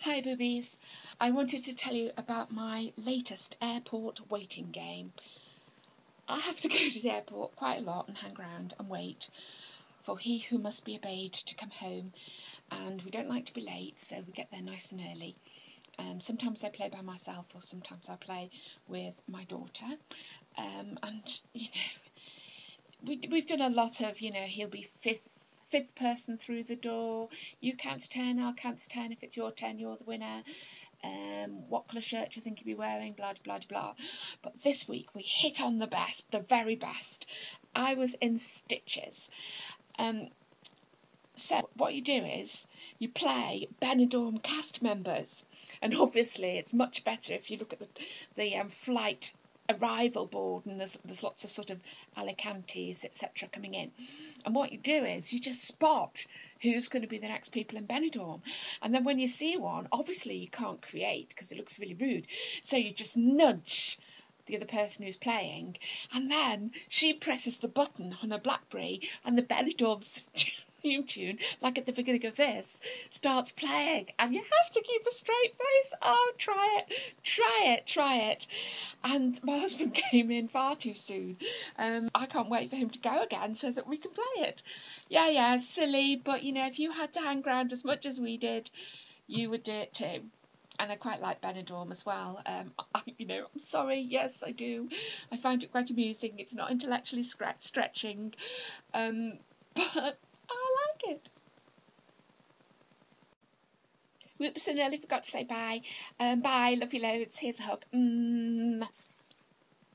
Hi boobies, I wanted to tell you about my latest airport waiting game. I have to go to the airport quite a lot and hang around and wait for he who must be obeyed to come home, and we don't like to be late, so we get there nice and early. Sometimes I play by myself or sometimes I play with my daughter, and we've done a lot of, he'll be fifth person through the door. You count to 10, I'll count to 10. If it's your 10, you're the winner. What colour shirt do you think you'll be wearing? Blah, blah, blah. But this week we hit on the best, the very best. I was in stitches. So what you do is you play Benidorm cast members, and obviously it's much better if you look at the flight arrival board, and there's lots of sort of Alicantes, etc. coming in, and what you do is you just spot who's going to be the next people in Benidorm, and then when you see one, obviously you can't create because it looks really rude, so you just nudge the other person who's playing, and then she presses the button on her BlackBerry, and the Benidorm theme tune, like at the beginning of this, starts playing, and you have to keep a straight face. Oh, try it. And my husband came in far too soon. I can't wait for him to go again so that we can play it. Yeah, silly, but if you had to hang around as much as we did, you would do it too. And I quite like Benidorm as well. I'm sorry, yes, I do. I find it quite amusing. It's not intellectually stretching, but I like it. Whoops, I nearly forgot to say bye. Bye, love you loads. Here's a hug.